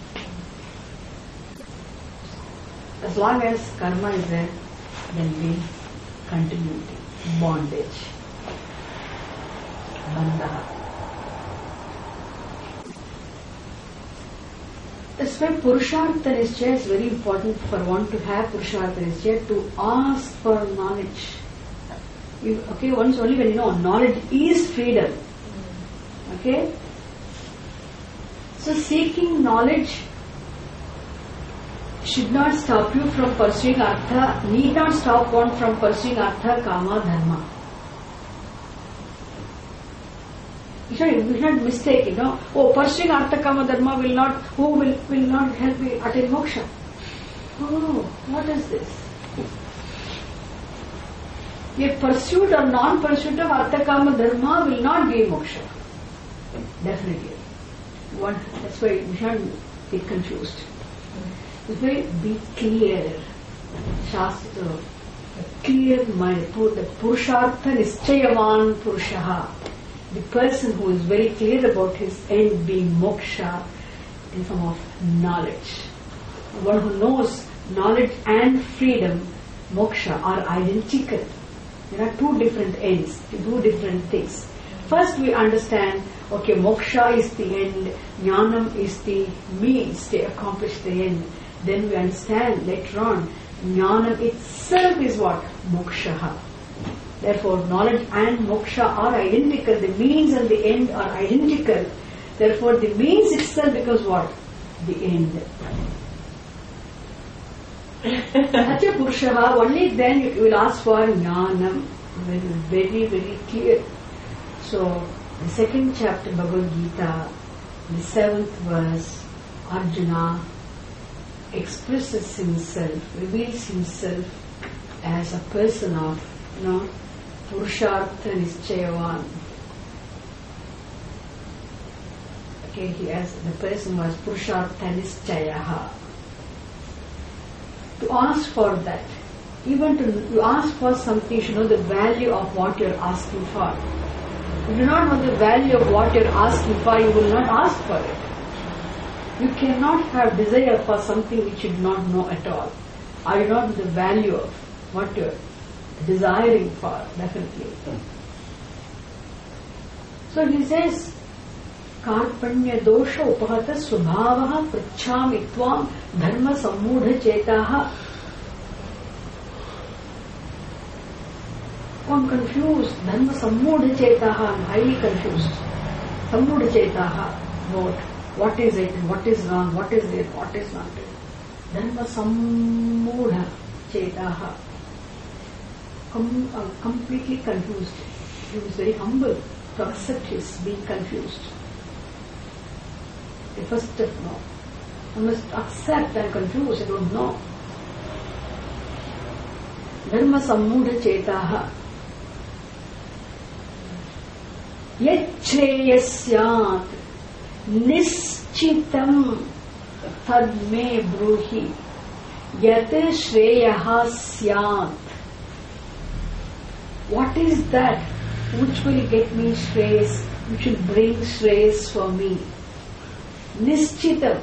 As long as karma is there, there will be continuity, bondage, bandha. That's why Purushartha Nishchaya is very important for one to have Purushartha Nishchaya, to ask for knowledge. You, okay, once only when you know knowledge is freedom. Okay? So seeking knowledge should not stop you from pursuing artha, need not stop one from pursuing artha, kama, dharma. You should, you should not mistake, you know, oh, pursuing artha, kama, dharma will not, who will, will not help me attain moksha. Oh, what is this? A pursuit or non-pursuit of artha kama dharma will not give moksha. Definitely. One, that's why we shouldn't get confused. That's why be clear. Shastra, a clear mind, the purushartha nischayavan purushaha. The person who is very clear about his end being moksha in form of knowledge. One who knows knowledge and freedom, moksha, are identical. There are two different ends, two different things. First we understand, okay, moksha is the end, jnanam is the means to accomplish the end. Then we understand later on, jnanam itself is what? Moksha. Therefore, knowledge and moksha are identical. The means and the end are identical. Therefore, the means itself becomes what? The end. Such a purushaha, only then you will ask for jnanam. Very, very clear. So, the second chapter, Bhagavad Gita, the seventh verse, Arjuna expresses himself, reveals himself as a person of, you know, Purushartha Nischayavan. Okay, he has, the person was Purushartha Nischayaha. To ask for that, even to you ask for something, you should know the value of what you are asking for. If you do not know the value of what you are asking for, you will not ask for it. You cannot have desire for something which you do not know at all. Or you not know the value of what you are desiring for, definitely. So he says, Karpanya dosha upahata svabhavaha prachami tvam dharma sammudha chetaha. I'm confused. Dharma sammudha chetaha. I'm highly confused. Sammudha chetaha. About what is it, what is wrong, what is it, what is not it. Dharma sammudha chetaha. Com- uh, completely confused. He was very humble to accept his being confused. The first step, no. I must accept I'm confused, I don't know. Dharma sammudha chetaha. Yachreyasyaat nischitam tadme bruhi yat shreyaha syat. What is that which will get me shreyas, which will bring shreyas for me? Nischitam.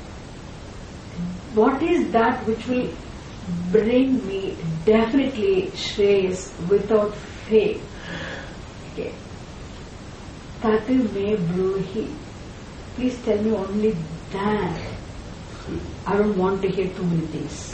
What is that which will bring me definitely shreyas without fail? Okay. Tatu me bruhi. Please tell me only that. I don't want to hear too many things.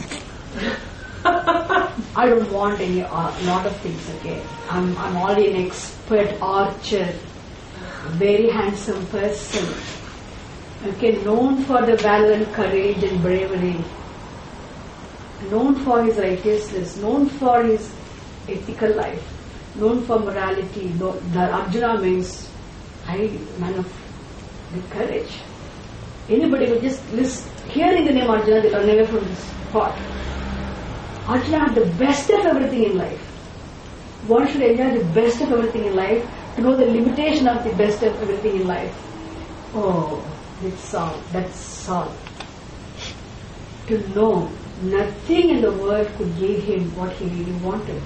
I don't want any uh, lot of things. Okay, I'm I'm already an expert archer, very handsome person. Okay, known for the valor and courage and bravery, known for his righteousness, known for his ethical life, known for morality. The Arjuna means high man of the courage. Anybody who just listen, hearing the name Arjuna, they run away from this spot. Arjuna had the best of everything in life. One should enjoy the best of everything in life to know the limitation of the best of everything in life. Oh, that's all. That's all. To know nothing in the world could give him what he really wanted.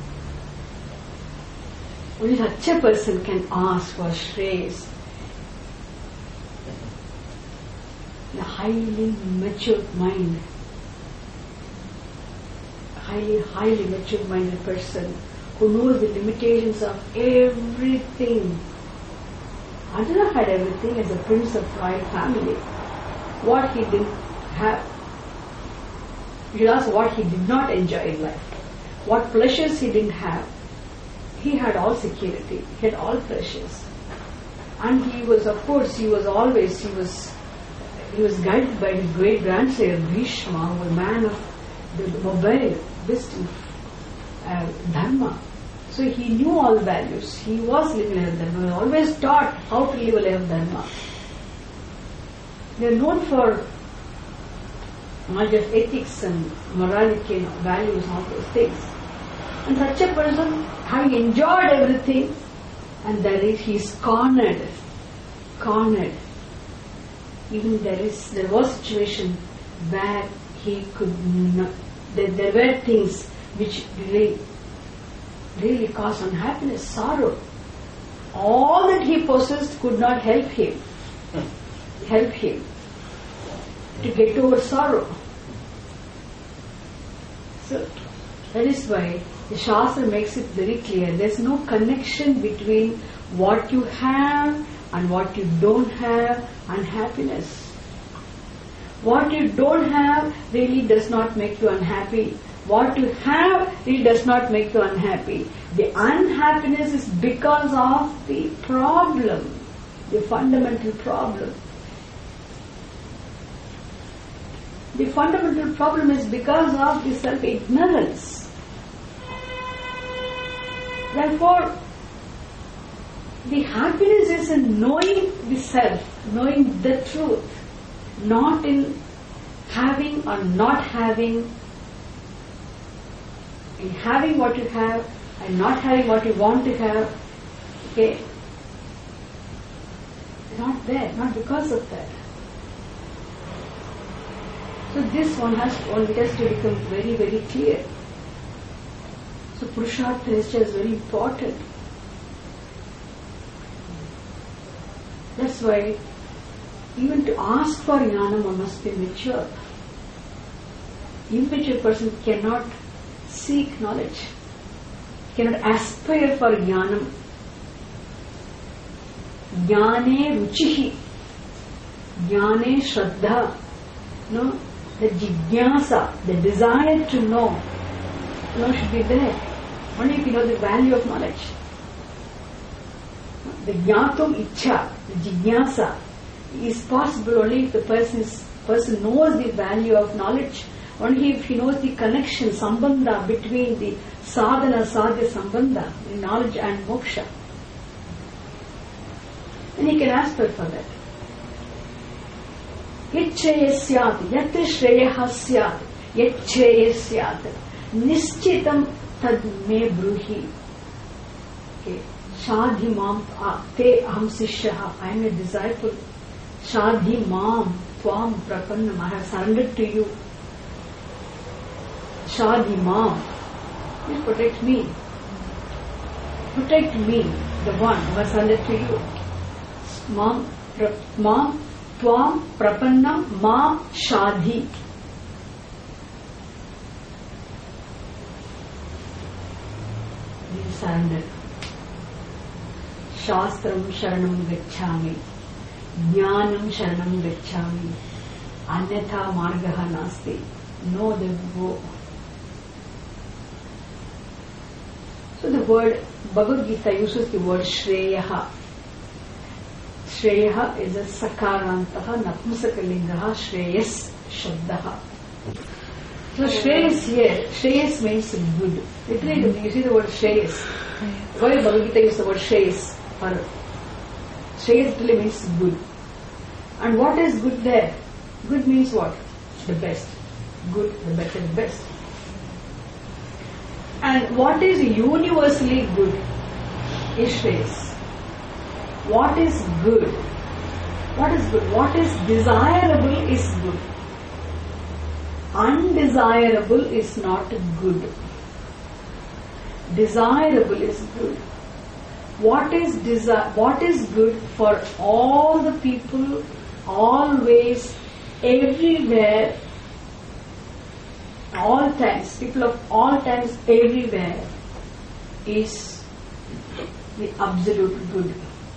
Only such a person can ask for shreyas. A highly matured mind, highly, highly matured minded person who knows the limitations of everything. Arjuna had everything as a prince of royal family. What he didn't have, you should ask what he did not enjoy in life. What pleasures he didn't have. He had all security, he had all pleasures. And he was, of course, he was always, he was He was guided by his great grandfather Bhishma, who was a man of the mobile, wisdom, uh, dharma. So he knew all values. He was living a life of dharma. He was always taught how to live a life of dharma. They are known for knowledge of ethics and morality and values and all those things. And such a person, having enjoyed everything, and there is, he is cornered, cornered. Even there is, there was a situation where he could not, there, there were things which really, really caused unhappiness, sorrow. All that he possessed could not help him, help him to get over sorrow. So that is why the Shastra makes it very clear. There is no connection between what you have and what you don't have and happiness. What you don't have really does not make you unhappy. What you have really does not make you unhappy. The unhappiness is because of the problem, the fundamental problem. The fundamental problem is because of the self-ignorance. Therefore, the happiness is in knowing the self, knowing the truth, not in having or not having, in having what you have and not having what you want to have. Okay, not there, not because of that. So this one has, one has to become very, very clear. So Purushartha Nishchaya is very important. That's why even to ask for jnana, one must be mature. Immature person cannot seek knowledge, cannot aspire for jnanam. Jnane ruchihi, jnane shraddha. No, the jigyasa, the desire to know, know should be there. Only if you know the value of knowledge. The jnatum ichha, the jigyasa, is possible only if the person is, person knows the value of knowledge. Only if he knows the connection, sambandha between the sadhana, sadhya sambandha, the knowledge and moksha. Then he can aspire for that. Yacchaya syat, yat shreyaha syat, yacchaya syat, nischitam tad me bruhi. Okay. Shadhi mam te aham sishyaha, I am a disciple. Shadhi mam tvam prapannam, I have surrendered to you. Shadhi mam, please protect me. Protect me, the one who has surrendered to you. Mam, pra, mam tvam prapannam mam shadhi. We surrender. Shastram sharanam gacchami, jnanam sharanam gacchami, anyatha margaha nasti. No other go. So the word, Bhagavad Gita uses the word Shreyaha. Shreyaha is a Sakarantaha, Napumsakalingaha, Shreyas Shabdaha. So Shreyas here, Shreyas means good. Literally, you see the word Shreyas. Why Bhagavad Gita uses the word Shreyas? Or Shreyas literally means good. And what is good there? Good means what? The best. Good, the better, the best. And what is universally good is Shreyas. What is good? What is good? What is desirable is good. Undesirable is not good. Desirable is good. What is desi- What is good for all the people, always, everywhere, all times, people of all times, everywhere, is the absolute good.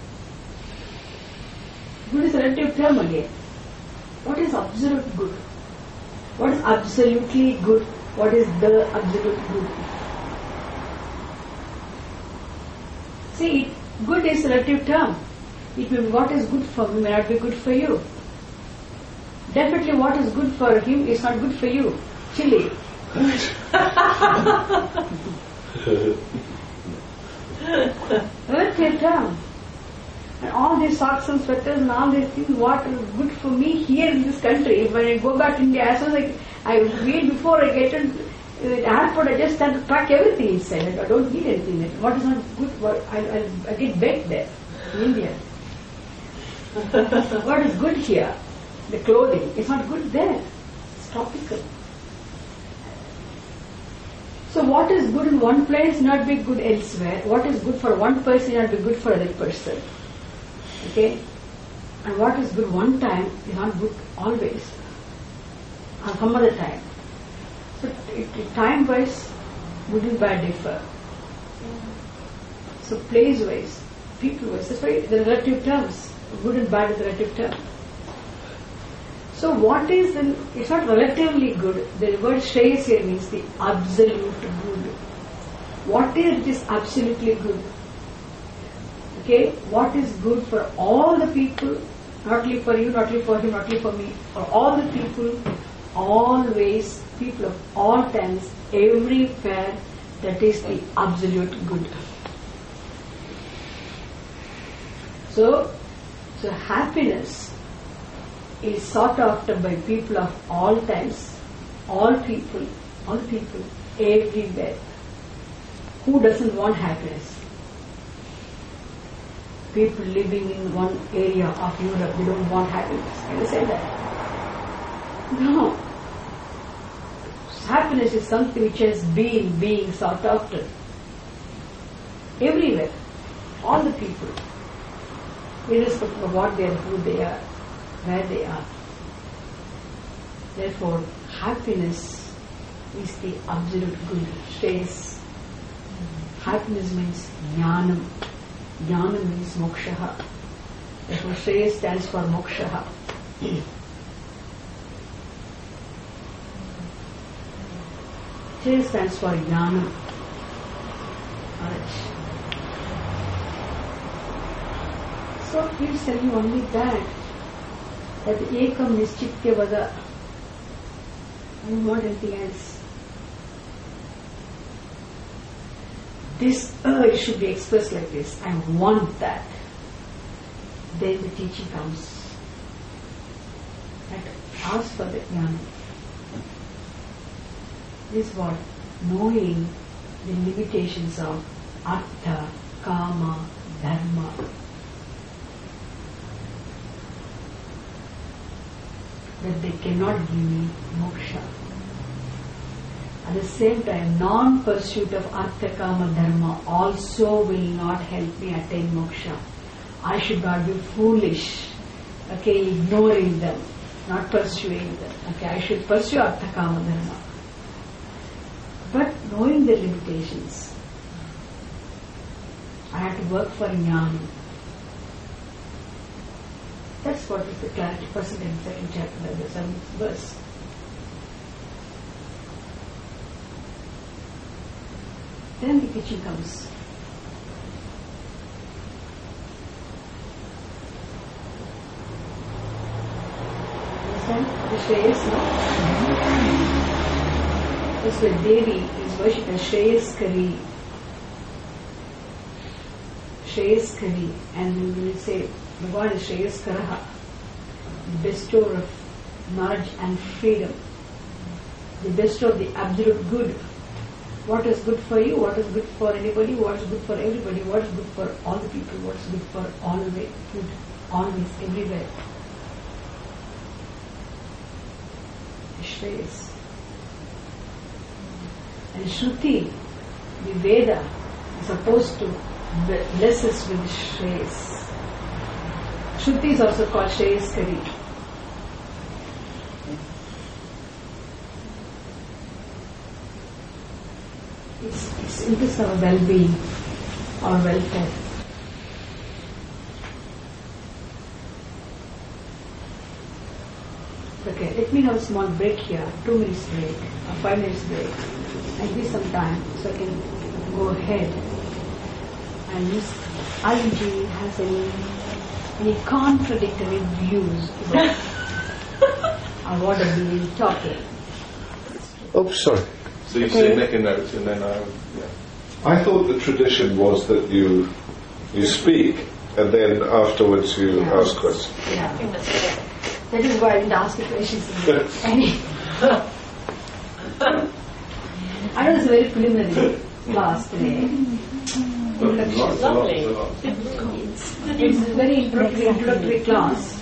Good is a relative term again. What is absolute good? What is absolutely good? What is the absolute good? See, good is a relative term. It means what is good for me may not be good for you. Definitely what is good for him is not good for you. Chili. Relative term. And all these socks and sweaters and all these things, what is good for me here in this country. When I go back to India, as soon as I, I read before I get in, In the airport, I just stand to pack everything inside. I don't need anything there. What is not good, what, I, I, I get baked there in India. What is good here? The clothing. It's not good there. It's tropical. So what is good in one place not be good elsewhere. What is good for one person not be good for other person. Okay? And what is good one time is not good always. Or some other time. So it, it, time-wise, good and bad differ. So place-wise, people-wise, that's why the relative terms. Good and bad is relative term. So what is then, it's not relatively good. The word Shreyas here means the absolute good. What is it is absolutely good? Okay, what is good for all the people, not only for you, not only for him, not only for me, for all the people, always, people of all times, everywhere, that is the absolute good. So, so happiness is sought after by people of all times, all people, all people, everywhere. Who doesn't want happiness? People living in one area of Europe, they don't want happiness. Can you say that? No. Happiness is something which has been being sought after. Everywhere. All the people. Irrespective of what they are, who they are, where they are. Therefore, happiness is the absolute good. Shreyas. Happiness means jnanam. Jnana means moksha. Therefore, Shreyas stands for moksha. Shreyas stands for jnana. Alright. So, please tell you only that, that ekam nischitya vada. I don't want anything else. This urge should be expressed like this. I want that. Then the teaching comes. That ask for the jnana. This is what? Knowing the limitations of artha, kama, dharma. That they cannot give me moksha. At the same time, non-pursuit of artha, kama, dharma also will not help me attain moksha. I should not be foolish, okay, ignoring them, not pursuing them. Okay, I should pursue artha, kama, dharma. But knowing the limitations, I have to work for jnana. That's what is the clarity present in the second chapter of the seventh verse. Then the teaching comes. Understand? The Shreyas, no? That's why Devi is worshipped as Shreyaskari. Shreyaskari. And when we say Bhagavan is Shreyaskaraha, the bestower of knowledge and freedom, the bestower of the absolute good. What is good for you, what is good for anybody, what is good for everybody, what is good for all the people, what is good for always, good, always, everywhere. Shreyas. And Shruti, the Veda, is supposed to bless us with Shreyas. Shruti is also called Shreyaskari. It's, it's interest of our well-being, our welfare. Okay, let me have a small break here, two minutes break, or five minutes break. I give some time so I can go ahead. And Miss Alinji has any, any contradictory views about or what have we been talking. Oh, sorry. So you say make a note and then I... Yeah. I thought the tradition was that you you speak and then afterwards you Yeah. ask questions. Yeah. That is why I didn't ask the questions. Any. I know it's a very preliminary class today. Lots, lots, Lovely. lots. It's a very introductory, introductory class.